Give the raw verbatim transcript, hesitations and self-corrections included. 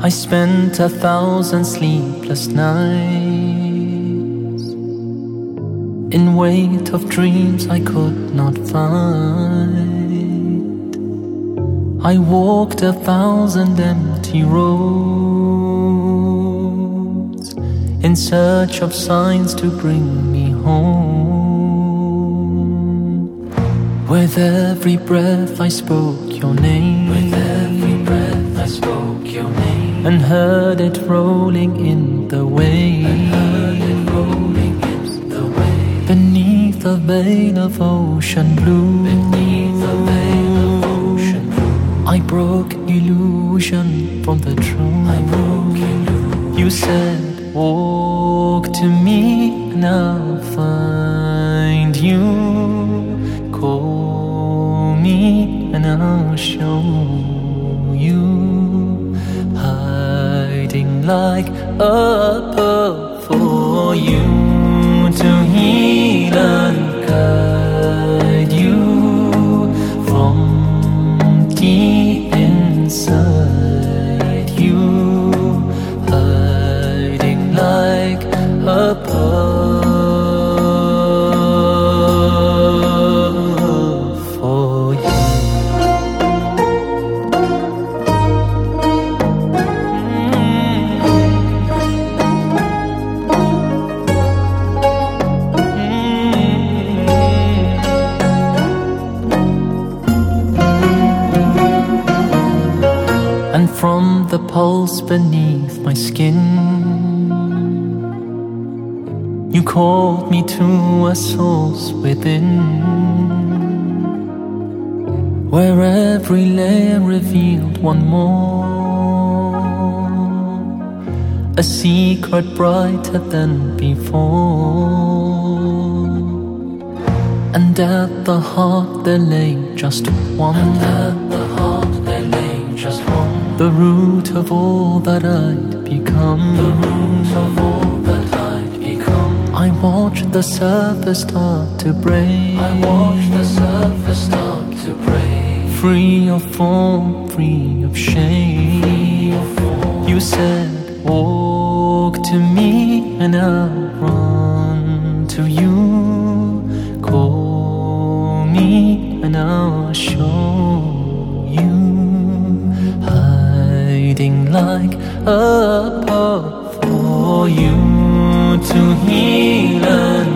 I spent a thousand sleepless nights in wait of dreams I could not find. I walked a thousand empty roads in search of signs to bring me home. With every breath I spoke your name. With every breath I spoke your name, and heard it rolling in the waves. and heard it rolling in the waves. Beneath a veil of ocean blue, Beneath a veil of ocean blue, I broke illusion from the truth. I broke illusion. You said, walk to me and I'll find you. Call me and I'll show you. Hiding like a pearl for you to heal and guide you from deep inside you. Hiding like a pearl for you. And from the pulse beneath my skin, you called me to a source within, where every layer revealed one more, a secret brighter than before. And at the heart there lay just one, And at the heart there lay just one, the root of all that I'd become. the root of all that I'd become. I watched the surface start to break. I watched the surface start to break. Free of form, free of shame. Free of form. You said, walk to me and I'll run to you. Call me and I'll show you. Hiding like a pearl for you to heal and